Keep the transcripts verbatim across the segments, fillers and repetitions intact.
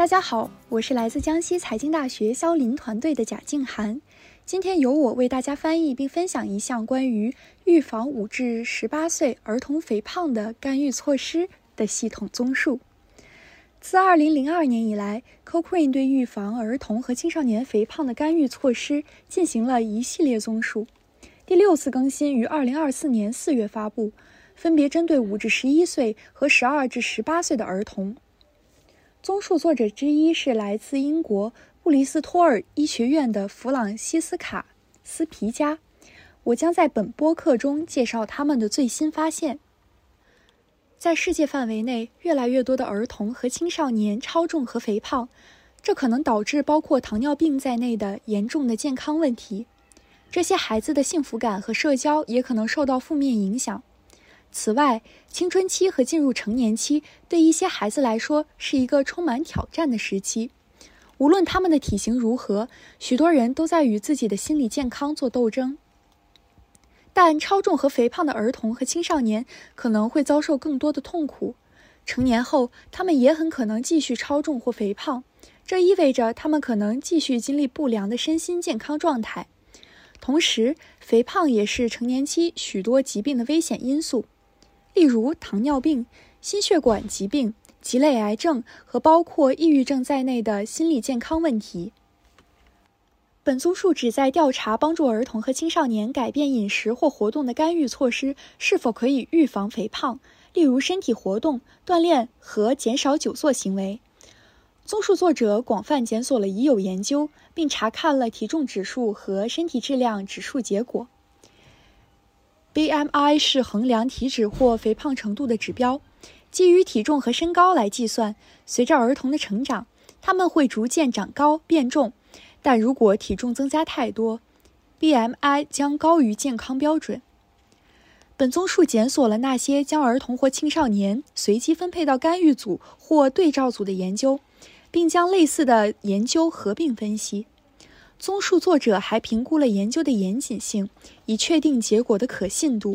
大家好，我是来自江西财经大学肖林团队的贾静涵。今天由我为大家翻译并分享一项关于预防五至十八岁儿童肥胖的干预措施的系统综述。自二零零二年以来 ，Cochrane 对预防儿童和青少年肥胖的干预措施进行了一系列综述。第六次更新于二零二四年四月发布，分别针对五至十一岁和十二至十八岁的儿童。综述作者之一是来自英国布里斯托尔医学院的弗朗西斯卡·斯皮加。我将在本播客中介绍他们的最新发现。在世界范围内，越来越多的儿童和青少年超重和肥胖，这可能导致包括糖尿病在内的严重的健康问题。这些孩子的幸福感和社交也可能受到负面影响。此外，青春期和进入成年期对一些孩子来说是一个充满挑战的时期。无论他们的体型如何，许多人都在与自己的心理健康做斗争。但超重和肥胖的儿童和青少年可能会遭受更多的痛苦。成年后，他们也很可能继续超重或肥胖，这意味着他们可能继续经历不良的身心健康状态。同时，肥胖也是成年期许多疾病的危险因素。例如糖尿病、心血管疾病、急类癌症和包括抑郁症在内的心理健康问题。本综述旨在调查帮助儿童和青少年改变饮食或活动的干预措施是否可以预防肥胖，例如身体活动、锻炼和减少久坐行为。综述作者广泛检索了已有研究，并查看了体重指数和身体质量指数结果。B M I 是衡量体脂或肥胖程度的指标，基于体重和身高来计算。随着儿童的成长，他们会逐渐长高变重，但如果体重增加太多 ，B M I 将高于健康标准。本综述检索了那些将儿童或青少年随机分配到干预组或对照组的研究，并将类似的研究合并分析。综述作者还评估了研究的严谨性，以确定结果的可信度。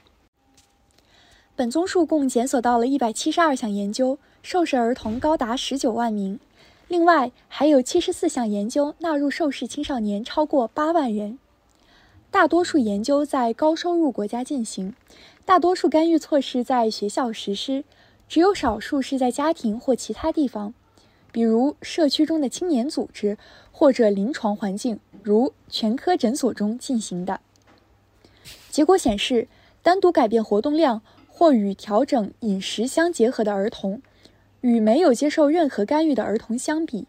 本综述共检索到了一百七十二项研究，受试儿童高达十九万名，另外还有七十四项研究纳入受试青少年超过八万人。大多数研究在高收入国家进行，大多数干预措施在学校实施，只有少数是在家庭或其他地方，比如社区中的青年组织或者临床环境，如全科诊所中进行的。结果显示，单独改变活动量或与调整饮食相结合的儿童，与没有接受任何干预的儿童相比，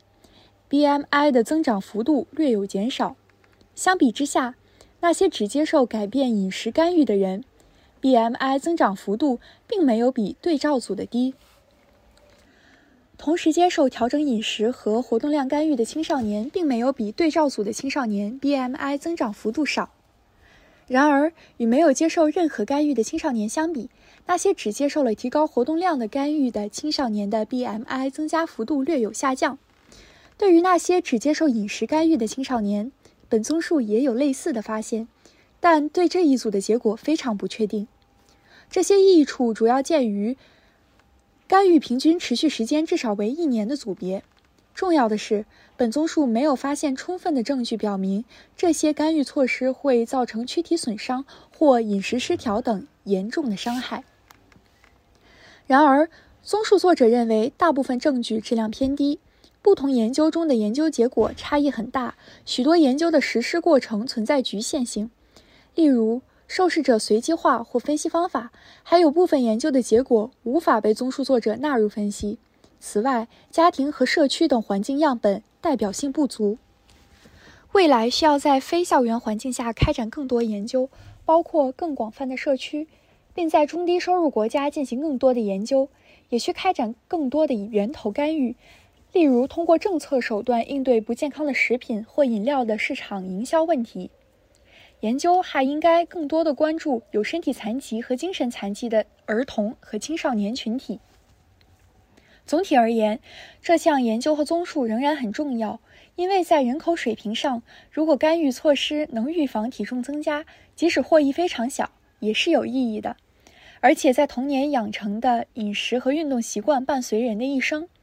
B M I 的增长幅度略有减少。相比之下，那些只接受改变饮食干预的人， B M I 增长幅度并没有比对照组的低。同时接受调整饮食和活动量干预的青少年并没有比对照组的青少年 B M I 增长幅度少。然而，与没有接受任何干预的青少年相比，那些只接受了提高活动量的干预的青少年的 B M I 增加幅度略有下降。对于那些只接受饮食干预的青少年，本综述也有类似的发现，但对这一组的结果非常不确定。这些益处主要见于干预平均持续时间至少为一年的组别。重要的是，本综述没有发现充分的证据表明这些干预措施会造成躯体损伤或饮食失调等严重的伤害。然而，综述作者认为大部分证据质量偏低，不同研究中的研究结果差异很大，许多研究的实施过程存在局限性，例如受试者随机化或分析方法，还有部分研究的结果无法被综述作者纳入分析。此外，家庭和社区等环境样本代表性不足。未来需要在非校园环境下开展更多研究，包括更广泛的社区，并在中低收入国家进行更多的研究，也需开展更多的源头干预，例如通过政策手段应对不健康的食品或饮料的市场营销问题。研究还应该更多地关注有身体残疾和精神残疾的儿童和青少年群体。总体而言，这项研究和综述仍然很重要，因为在人口水平上，如果干预措施能预防体重增加，即使获益非常小，也是有意义的。而且在童年养成的饮食和运动习惯伴随人的一生。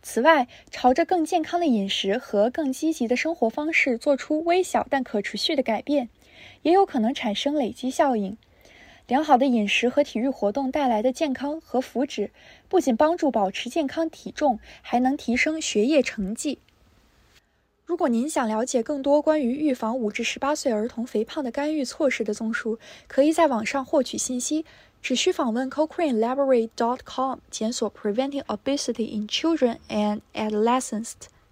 此外，朝着更健康的饮食和更积极的生活方式做出微小但可持续的改变，也有可能产生累积效应。良好的饮食和体育活动带来的健康和福祉，不仅帮助保持健康体重，还能提升学业成绩。如果您想了解更多关于预防五至十八岁儿童肥胖的干预措施的综述，可以在网上获取信息，只需访问 Cochrane Laboratory dot com 检索 Preventing Obesity in Children and Adolescents。